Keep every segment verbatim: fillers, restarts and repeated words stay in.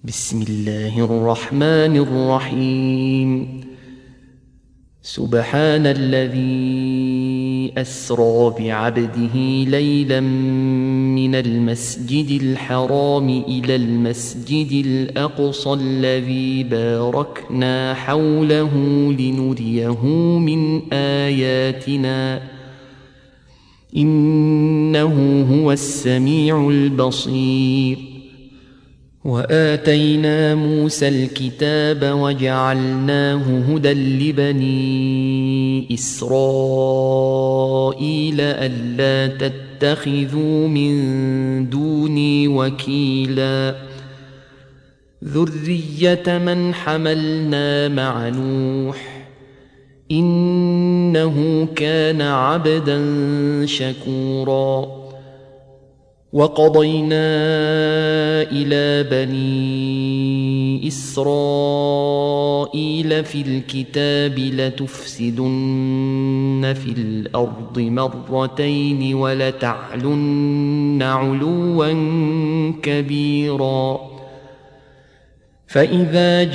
بسم الله الرحمن الرحيم. سبحان الذي أسرى بعبده ليلا من المسجد الحرام إلى المسجد الأقصى الذي باركنا حوله لنريه من آياتنا إنه هو السميع البصير. وآتينا موسى الكتاب وجعلناه هدى لبني إسرائيل ألا تتخذوا من دوني وكيلا ذرية من حملنا مع نوح إنه كان عبدا شكورا. وقضينا إلى بني إسرائيل في الكتاب لتفسدن في الأرض مرتين ولتعلن علوا كبيرا. فإذا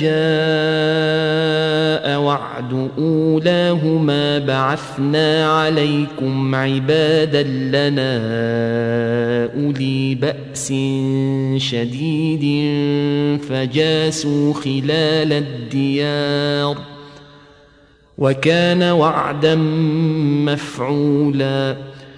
جاء وعد أولاهما بعثنا عليكم عبادا لنا أولي بأس شديد فجاسوا خلال الديار وكان وعدا مفعولا.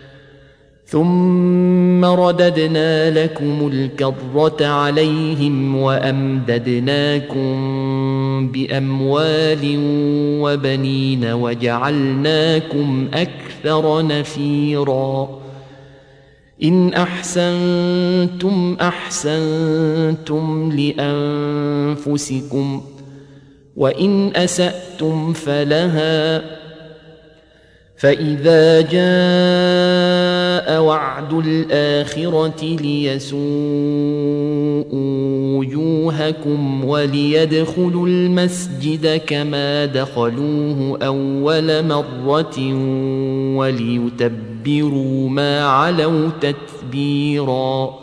ثم رددنا لكم الكرة عليهم وأمددناكم بأموال وبنين وجعلناكم أكثر نفيرا. إن أحسنتم أحسنتم لأنفسكم وإن أسأتم فلها. فإذا جاء وعد الآخرة ليسوءوا وجوهكم وليدخلوا المسجد كما دخلوه أول مرة وليتبروا ما علوا تتبيرا.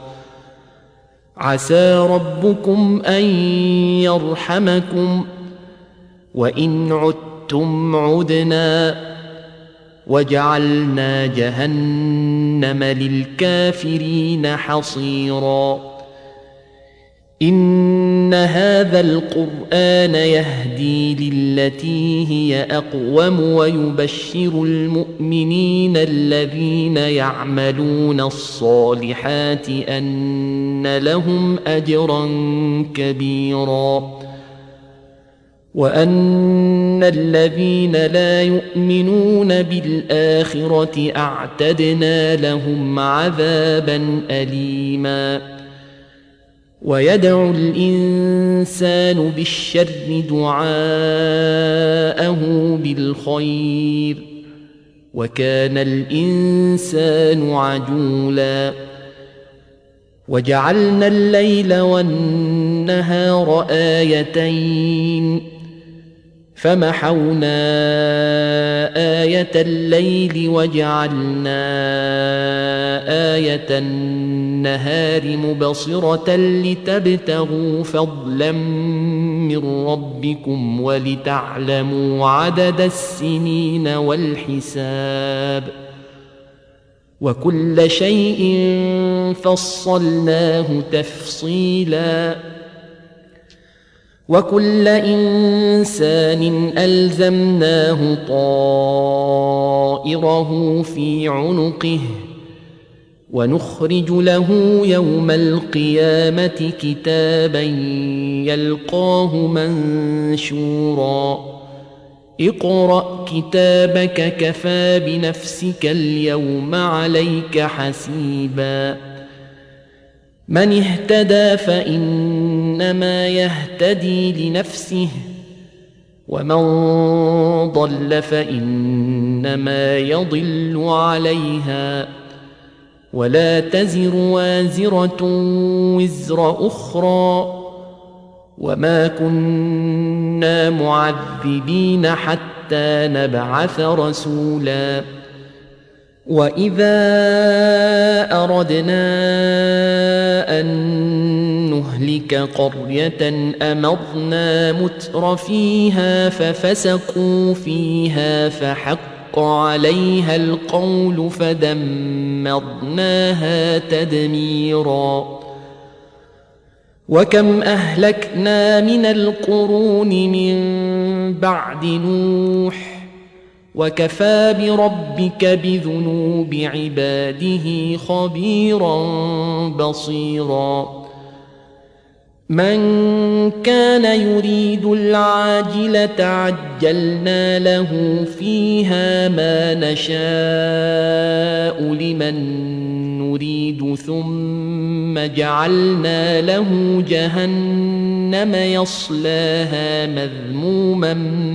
عسى ربكم أن يرحمكم وإن عدتم عدنا وجعلنا جهنم للكافرين حصيرا. إن هذا القرآن يهدي للتي هي أقوم ويبشر المؤمنين الذين يعملون الصالحات أن لهم أجرا كبيرا وأن الذين لا يؤمنون بالآخرة أعتدنا لهم عذابا أليما. ويدعو الإنسان بالشر دعاءه بالخير وكان الإنسان عجولا. وجعلنا الليل والنهار آيتين فمحونا آية الليل وجعلنا آية النهار مبصرة لتبتغوا فضلا من ربكم ولتعلموا عدد السنين والحساب وكل شيء فصلناه تفصيلا. وكل إنسان ألزمناه طائره في عنقه ونخرج له يوم القيامة كتابا يلقاه منشورا. اقرأ كتابك كفى بنفسك اليوم عليك حسيبا. من اهتدى فإنما يهتدي لنفسه ومن ضل فإنما يضل عليها ولا تزر وازرة وزر أخرى وما كنا معذبين حتى نبعث رسولا. وإذا أردنا أن نهلك قرية أمرنا متر فيها ففسقوا فيها فحق عليها القول فدمرناها تدميرا وكم أهلكنا من القرون من بعد نوح وكفى بربك بذنوب عباده خبيرا بصيرا من كان يريد العاجلة عجلنا له فيها ما نشاء لمن نريد ثم جعلنا له جهنم يصلاها مذموما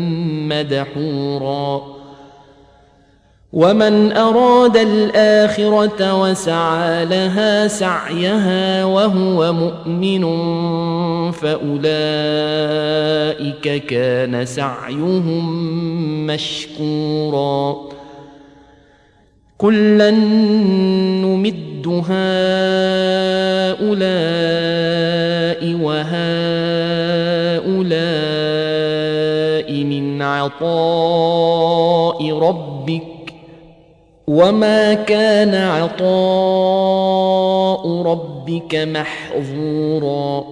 مدحورا ومن أراد الآخرة وسعى لها سعيها وهو مؤمن فأولئك كان سعيهم مشكورا كلا نمد هؤلاء وهؤلاء من عطاء ربك وما كان عطاء ربك محظورا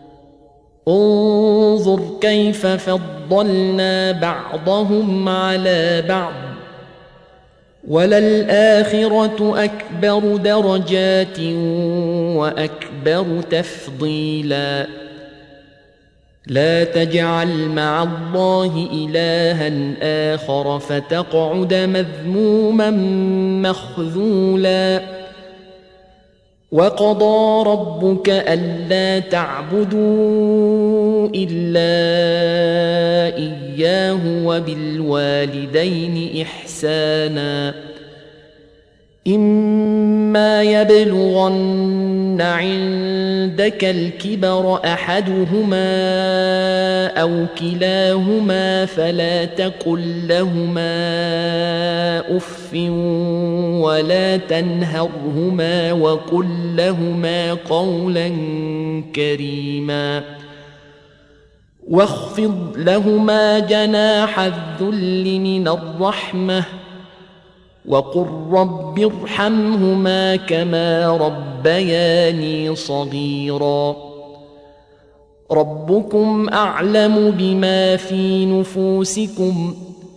انظر كيف فضلنا بعضهم على بعض وللآخرة أكبر درجات وأكبر تفضيلا لا تجعل مع الله إلها آخر فتقعد مذموما مخذولا وقضى ربك ألا تعبدوا إلا إياه وبالوالدين إحسانا إما يبلغن عندك الكبر أحدهما أو كلاهما فلا تقل لهما أف ولا تنهرهما وقل لهما قولا كريما واخفض لهما جناح الذل من الرحمة وقل رب ارحمهما كما ربياني صغيرا ربكم أعلم بما في نفوسكم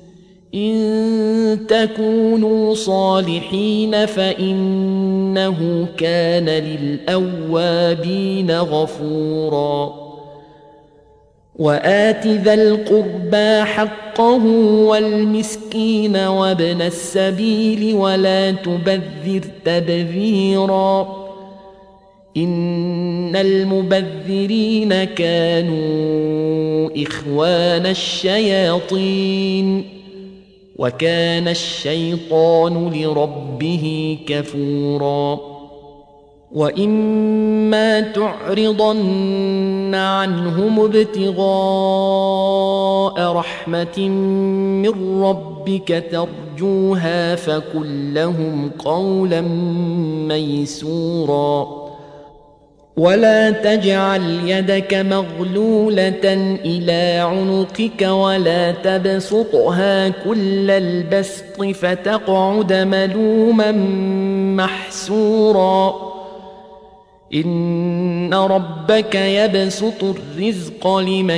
إن تكونوا صالحين فإنه كان للأوابين غفورا وآت ذا القربى حقه والمسكين وابن السبيل ولا تبذر تبذيرا إن المبذرين كانوا إخوان الشياطين وكان الشيطان لربه كفورا وإما تعرضن عنهم ابتغاء رحمة من ربك ترجوها فقل لهم قولا ميسورا ولا تجعل يدك مغلولة إلى عنقك ولا تبسطها كل البسط فتقعد ملوما محسورا إن ربك يبسط الرزق لمن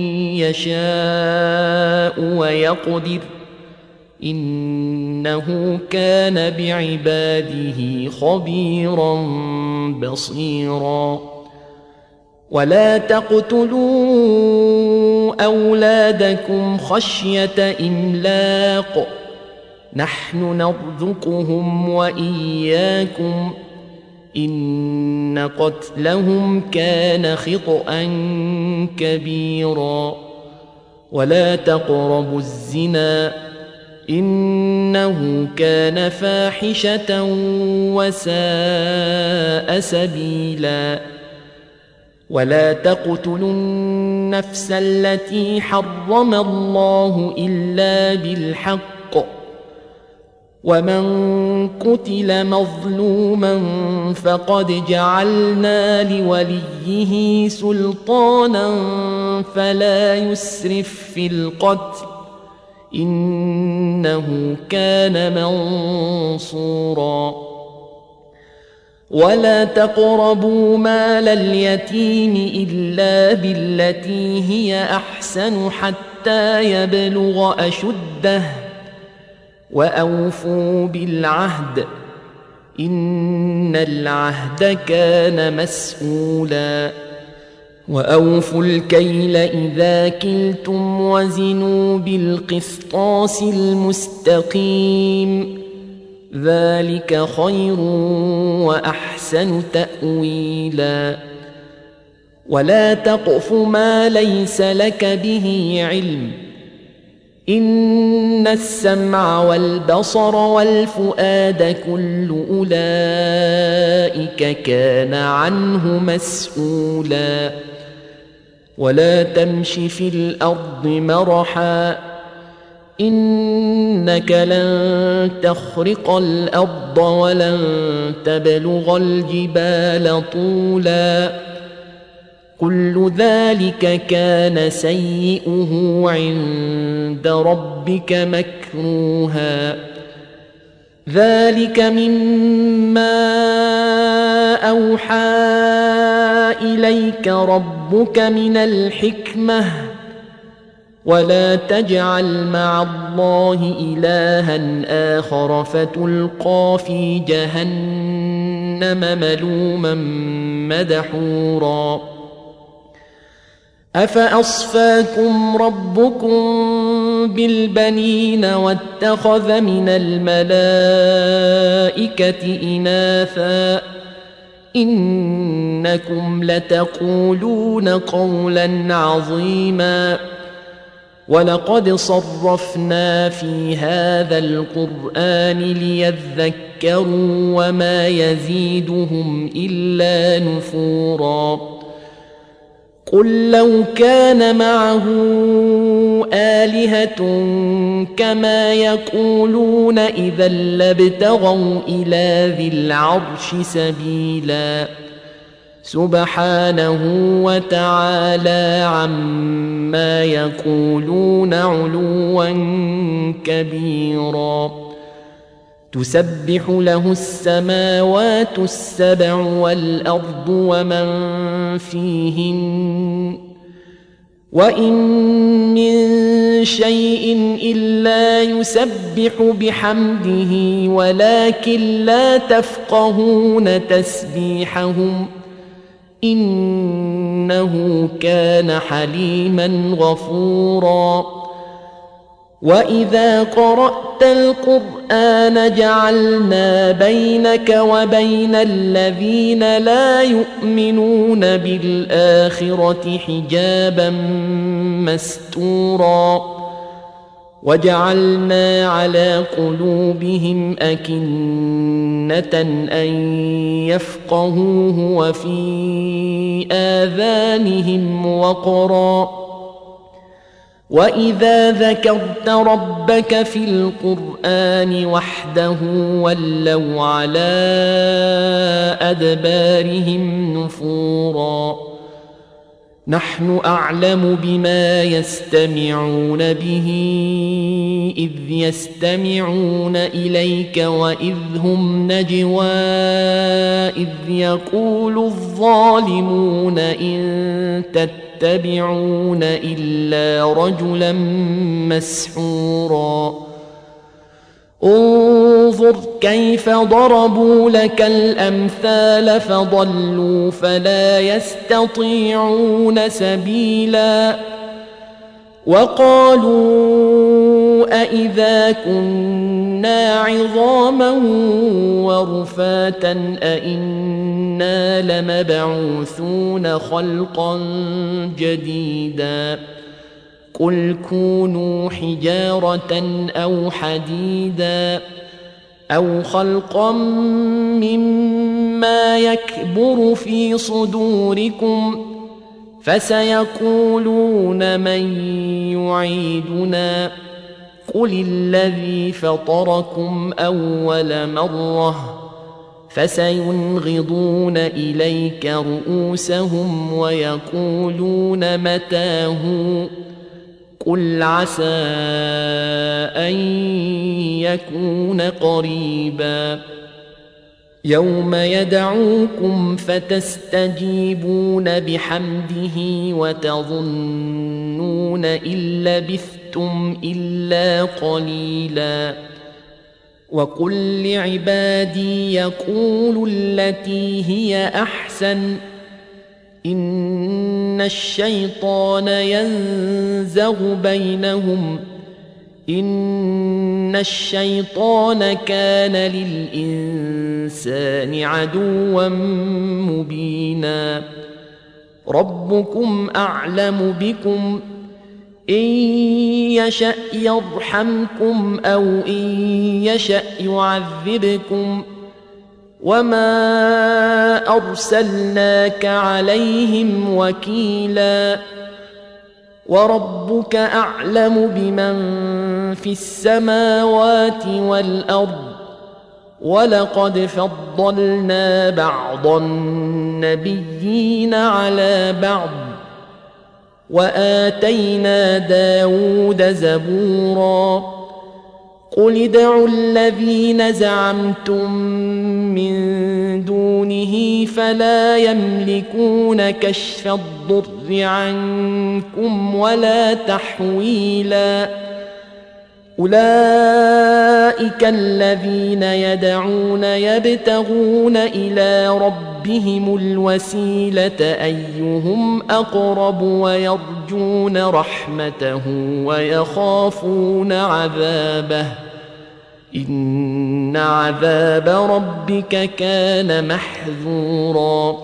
يشاء ويقدر إنه كان بعباده خبيرا بصيرا ولا تقتلوا أولادكم خشية إملاق نحن نرزقهم وإياكم إن قتلهم كان خطأ كبيرا ولا تقربوا الزنا إنه كان فاحشة وساء سبيلا ولا تقتلوا النفس التي حرم الله إلا بالحق ومن قتل مظلوما فقد جعلنا لوليه سلطانا فلا يسرف في القتل إنه كان منصورا ولا تقربوا مال اليتيم إلا بالتي هي أحسن حتى يبلغ أشده وأوفوا بالعهد إن العهد كان مسؤولا وأوفوا الكيل إذا كلتم وزنوا بالقسطاس المستقيم ذلك خير وأحسن تأويلا ولا تقف ما ليس لك به علم إن السمع والبصر والفؤاد كل أولئك كان عنه مسؤولا ولا تمش في الأرض مرحا إنك لن تخرق الأرض ولن تبلغ الجبال طولا كل ذلك كان سيئه عند ربك مكروها ذلك مما أوحى إليك ربك من الحكمة ولا تجعل مع الله إلها آخر فتلقى في جهنم ملوما مدحورا أفأصفاكم ربكم بالبنين واتخذ من الملائكة إناثا إنكم لتقولون قولا عظيما ولقد صرفنا في هذا القرآن ليذكروا وما يزيدهم إلا نفورا قل لو كان معه آلهة كما يقولون إذا لابتغوا إلى ذي العرش سبيلا سبحانه وتعالى عما يقولون علوا كبيرا تسبح له السماوات السبع والأرض ومن فيهن وإن من شيء إلا يسبح بحمده ولكن لا تفقهون تسبيحهم إنه كان حليما غفورا وإذا قرأت القرآن جعلنا بينك وبين الذين لا يؤمنون بالآخرة حجابا مستورا وجعلنا على قلوبهم أكنة أن يفقهوه وفي آذانهم وقرا وإذا ذكرت ربك في القرآن وحده ولوا على أدبارهم نفورا نحن أعلم بما يستمعون به إذ يستمعون إليك وإذ هم نجوى إذ يقول الظالمون إن تتبعون إلا رجلا مسحورا انظر كيف ضربوا لك الأمثال فضلوا فلا يستطيعون سبيلا وقالوا أإذا كنا عظاما ورفاتا أإنا لمبعوثون خلقا جديدا قل كونوا حجارة أو حديدا أو خلقا مما يكبر في صدوركم فسيقولون من يعيدنا قل الذي فطركم أول مرة فسينغضون إليك رؤوسهم ويقولون متى هو قل عسى أن يكون قريبا يوم يدعوكم فتستجيبون بحمده وتظنون إن لبثتم إلا قليلا وقل لعبادي يقولوا التي هي أحسن إن الشيطان ينزغ بينهم إن الشيطان كان للإنسان عدوا مبينا ربكم أعلم بكم إن يشأ يرحمكم أو إن يشأ يعذبكم وما أرسلناك عليهم وكيلا وربك أعلم بمن في السماوات والأرض ولقد فضلنا بعض النبيين على بعض وآتينا داود زبورا قل ادعوا الذين زعمتم من دونه فلا يملكون كشف الضر عنكم ولا تحويلا أولئك الذين يدعون يبتغون إلى ربهم الوسيلة أيهم أقرب ويرجون رحمته ويخافون عذابه إن عذاب ربك كان محذورا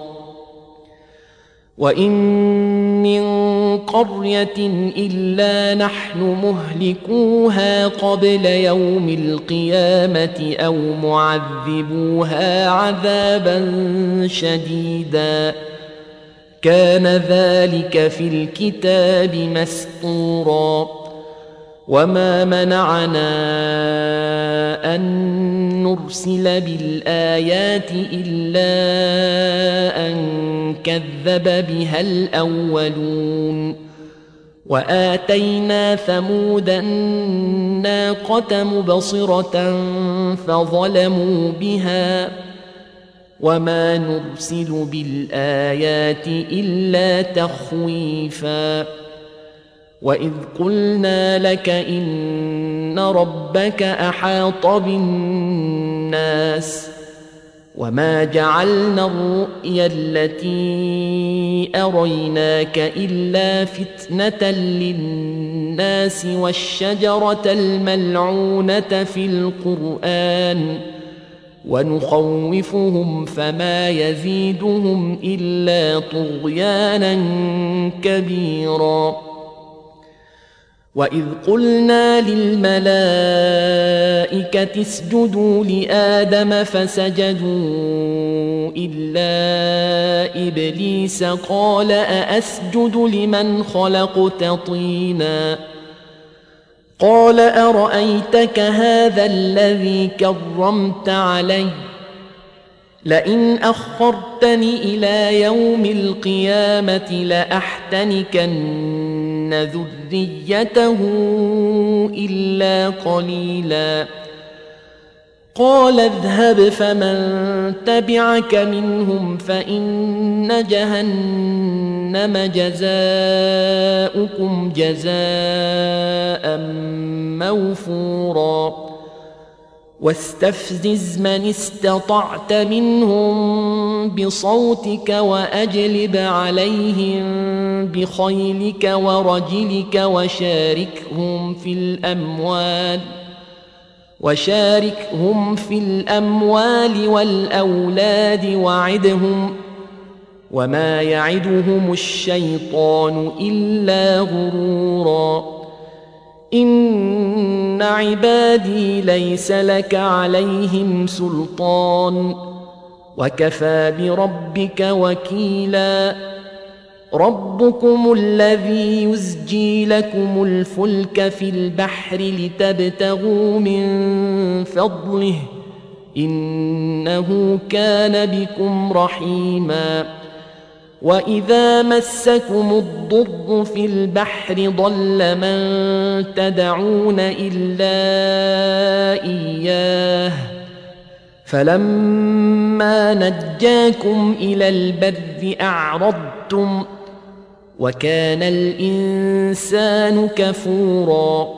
وإن من قرية إلا نحن مهلكوها قبل يوم القيامة أو معذبوها عذابا شديدا كان ذلك في الكتاب مسطورا وما منعنا أن نرسل بالآيات إلا أن كذب بها الأولون وآتينا ثمود الناقة مبصرة فظلموا بها وما نرسل بالآيات إلا تخويفا وإذ قلنا لك إن ربك أحاط بالناس وما جعلنا الرؤيا التي أريناك إلا فتنة للناس والشجرة الملعونة في القرآن ونخوفهم فما يزيدهم إلا طغيانا كبيرا وإذ قلنا للملائكة اسجدوا لآدم فسجدوا إلا إبليس قال أأسجد لمن خلقت طينا قال أرأيتك هذا الذي كرمت علي لئن أخرتني إلى يوم القيامة لأحتنكن ذريته إلا قليلا قال اذهب فمن تبعك منهم فإن جهنم جزاؤكم جزاء موفورا واستفزز من استطعت منهم بصوتك وأجلب عليهم بخيلك ورجلك وشاركهم في الأموال وشاركهم في الأموال والأولاد وعدهم وما يعدهم الشيطان إلا غرورا إن عبادي ليس لك عليهم سلطان وكفى بربك وكيلا ربكم الذي يزجي لكم الفلك في البحر لتبتغوا من فضله إنه كان بكم رحيما وإذا مسكم الضر في البحر ضل من تدعون إلا إياه فلما نجاكم إلى البر أعرضتم وكان الإنسان كفورا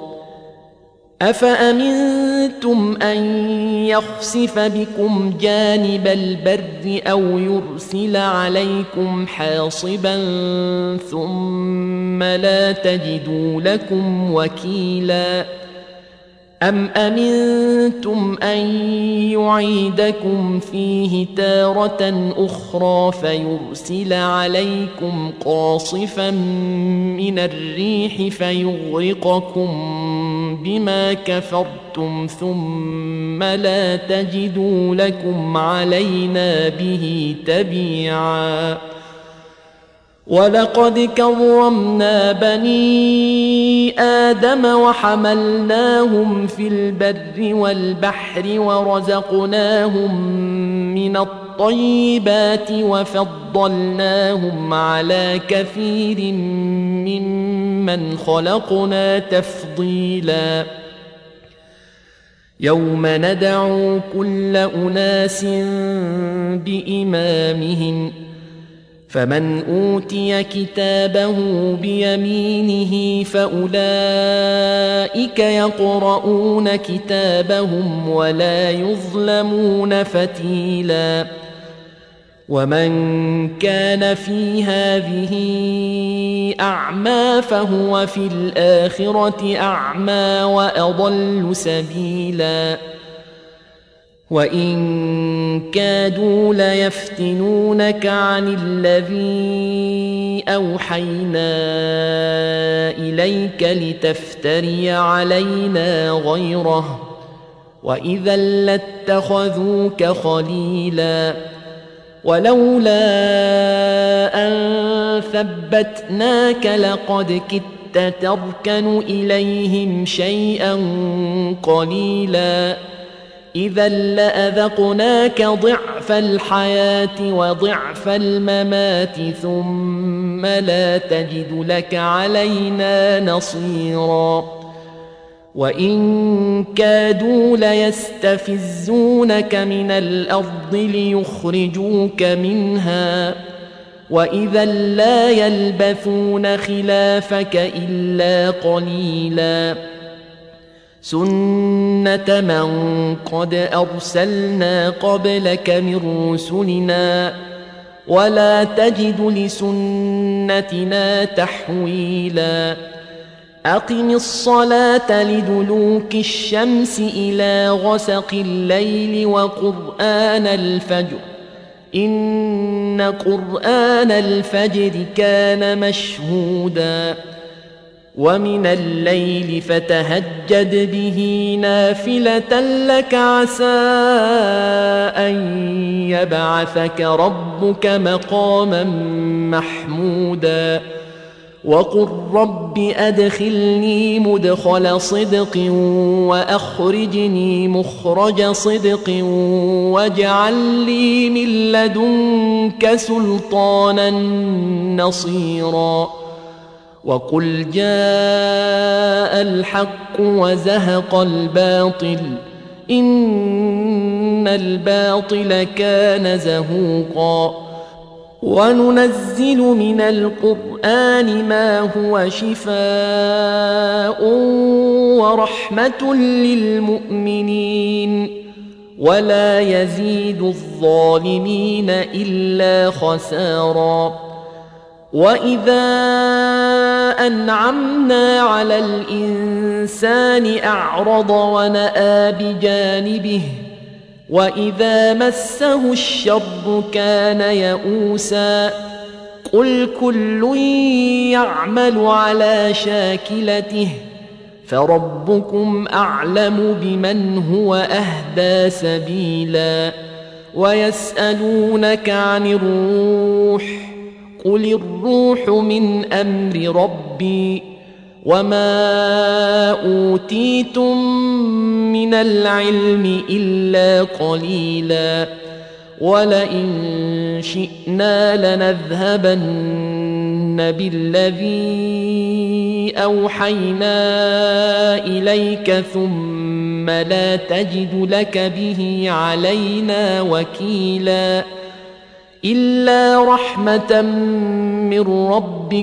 أفأمنتم أن يخسف بكم جانب البر أو يرسل عليكم حاصبا ثم لا تجدوا لكم وكيلا أم أمنتم أن يعيدكم فيه تارة أخرى فيرسل عليكم قاصفا من الريح فيغرقكم بما كفرتم ثم لا تجدوا لكم علينا به تبيعا ولقد كرمنا بني آدم وحملناهم في البر والبحر ورزقناهم من الطيبات وفضلناهم على كثير ممن خلقنا تفضيلا يوم ندعو كل أناس بإمامهم فمن أوتي كتابه بيمينه فأولئك يقرؤون كتابهم ولا يظلمون فتيلا ومن كان في هذه أعمى فهو في الآخرة أعمى وأضل سبيلا وإن كادوا ليفتنونك عن الذي أوحينا إليك لتفتري علينا غيره وإذا لاتخذوك خليلا ولولا أن ثبتناك لقد كدت تركن إليهم شيئا قليلا إذا لأذقناك ضعف الحياة وضعف الممات ثم لا تجد لك علينا نصيرا وإن كادوا ليستفزونك من الأرض ليخرجوك منها وإذا لا يلبثون خلافك إلا قليلا سنة من قد أرسلنا قبلك من رسلنا ولا تجد لسنتنا تحويلا أقم الصلاة لدلوك الشمس إلى غسق الليل وقرآن الفجر إن قرآن الفجر كان مشهودا ومن الليل فتهجد به نافلة لك عسى أن يبعثك ربك مقاما محمودا وقل رب أدخلني مدخل صدق وأخرجني مخرج صدق واجعل لي من لدنك سلطانا نصيرا وقل جاء الحق وزهق الباطل إن الباطل كان زهوقا وننزل من القرآن ما هو شفاء ورحمة للمؤمنين ولا يزيد الظالمين إلا خسارا وإذا أنعمنا على الإنسان أعرض ونأى بجانبه وإذا مسه الشر كان يئوسا قل كل يعمل على شاكلته فربكم أعلم بمن هو أهدى سبيلا ويسألونك عن الروح قل الروح من أمر ربي وما أوتيتم من العلم إلا قليلا ولئن شئنا لنذهبن بالذي أوحينا إليك ثم لا تجد لك به علينا وكيلا إلا رحمة من ربك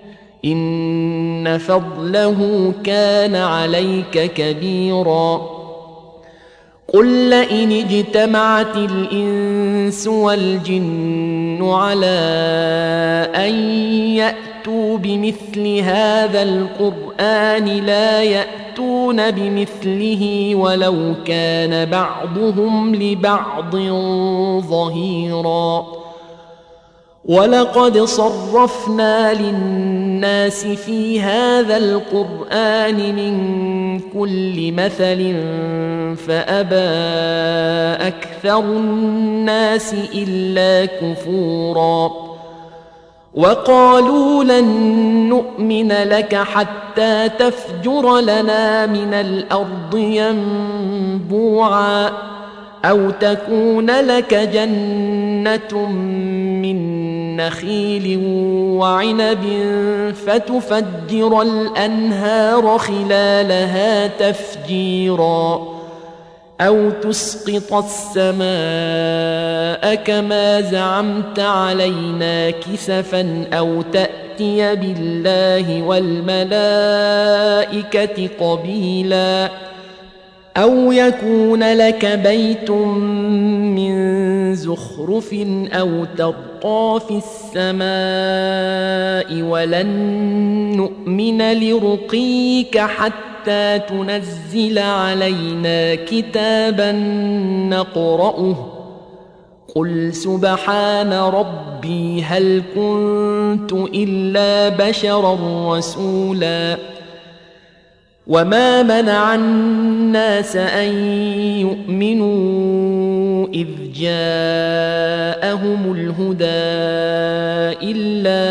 إن فضله كان عليك كبيرا قل لئن اجتمعت الإنس والجن على أن يأتوا بمثل هذا القرآن لا يأتون بمثله ولو كان بعضهم لبعض ظهيرا ولقد صرفنا للناس في هذا القرآن من كل مثل فأبى أكثر الناس إلا كفورا وقالوا لن نؤمن لك حتى تفجر لنا من الأرض ينبوعا أو تكون لك جنة من نخيل وعنب فتفجر الأنهار خلالها تفجيرا أو تسقط السماء كما زعمت علينا كسفا أو تأتي بالله والملائكة قبيلا أو يكون لك بيت من زخرف أو ترقى في السماء ولن نؤمن لرقيك حتى تنزل علينا كتابا نقرأه قل سبحان ربي هل كنت إلا بشرا رسولا وما منع الناس أن يؤمنوا إذ جاءهم الهدى إلا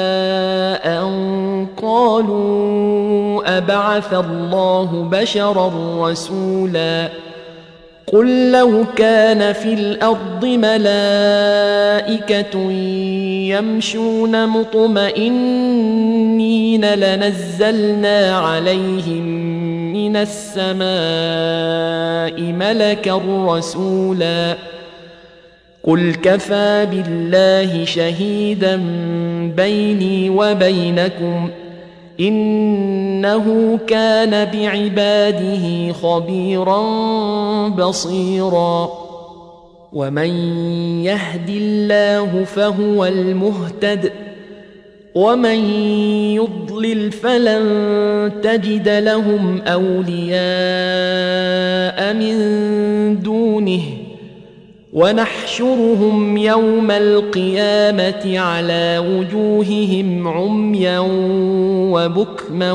أن قالوا أبعث الله بشرا رسولا قل لو كان في الأرض ملائكة يمشون مطمئنين لنزلنا عليهم من السماء ملكا رسولا قل كفى بالله شهيدا بيني وبينكم إنه كان بعباده خبيرا بصيرا ومن يهد الله فهو المهتد ومن يضلل فلن تجد لهم أولياء من دونه ونحشرهم يوم القيامة على وجوههم عميا وبكما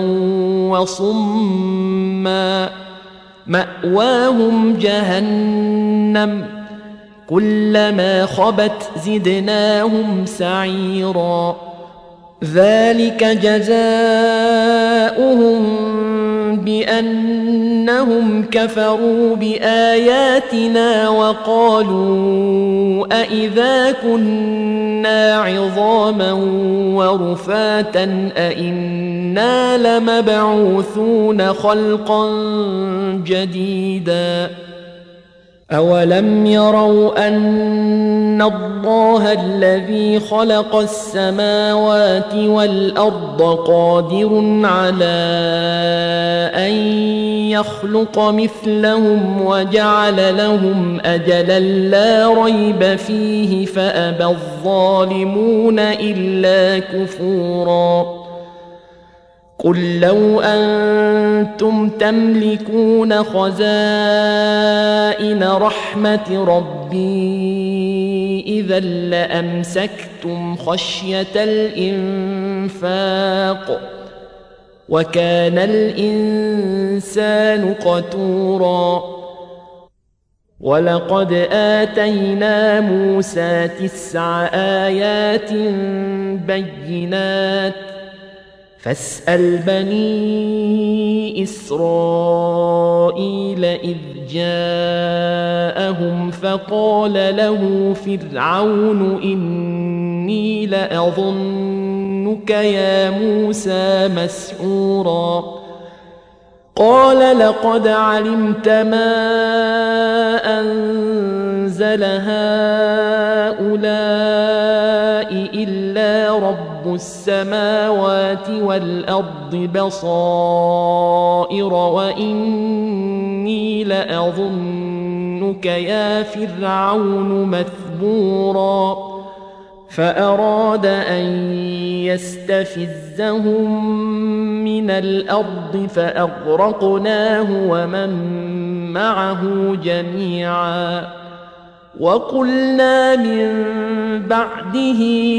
وصما مأواهم جهنم كلما خبت زدناهم سعيرا ذلك جزاؤهم بأنهم كفروا بآياتنا وقالوا أإذا كنا عظاما ورفاتا أإنا لمبعوثون خلقا جديدا أولم يروا أن الله الذي خلق السماوات والأرض قادر على أن يخلق مثلهم وجعل لهم أجلا لا ريب فيه فأبى الظالمون إلا كفورا قل لو أنتم تملكون خزائن رحمة ربي إذا لأمسكتم خشية الإنفاق وكان الإنسان قتورا ولقد آتينا موسى تسع آيات بينات فاسأل بني إسرائيل إذ جاءهم فقال له فرعون إني لأظنك يا موسى مسحورا قال لقد علمت ما أنزل هؤلاء إلا رب السماوات والأرض بصائر وإني لأظنك يا فرعون مثبورا فأراد أن يستفزهم من الأرض فأغرقناه ومن معه جميعا وقلنا من بعده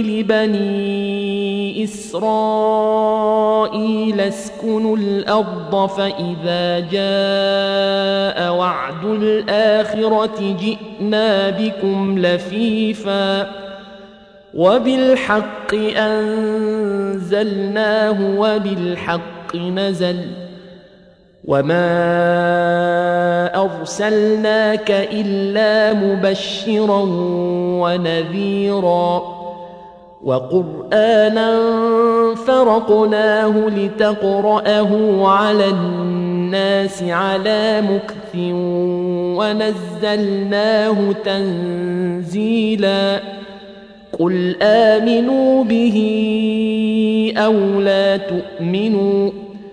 لبني إسرائيل اسكنوا الأرض فإذا جاء وعد الآخرة جئنا بكم لفيفا وبالحق أنزلناه وبالحق نزل وما أرسلناك إلا مبشرا ونذيرا وقرآنا فرقناه لتقرأه على الناس على مكث ونزلناه تنزيلا قل آمنوا به أو لا تؤمنوا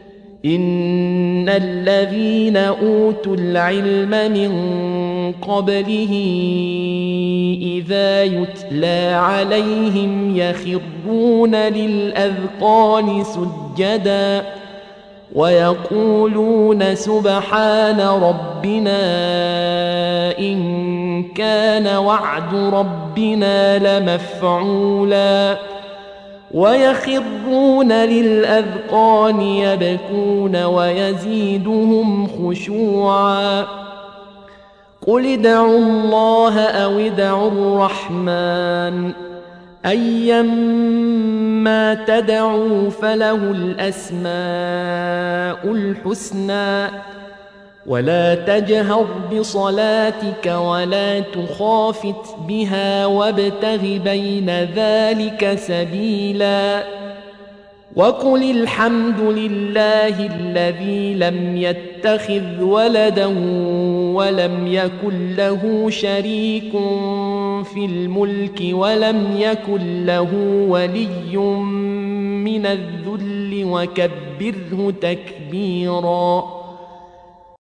إن الذين أوتوا العلم من قبله إذا يتلى عليهم يخرون للأذقان سجدا ويقولون سبحان ربنا إن كان وعد ربنا لمفعولا ويخرون للأذقان يبكون ويزيدهم خشوعا قل ادعوا الله أو ادعوا الرحمن أيما تدعوا فله الأسماء الحسنى ولا تجهر بصلاتك ولا تخافت بها وابتغ بين ذلك سبيلا وقل الحمد لله الذي لم يتخذ ولدا ولم يكن له شريك في الملك ولم يكن له ولي من الذل وكبره تكبيرا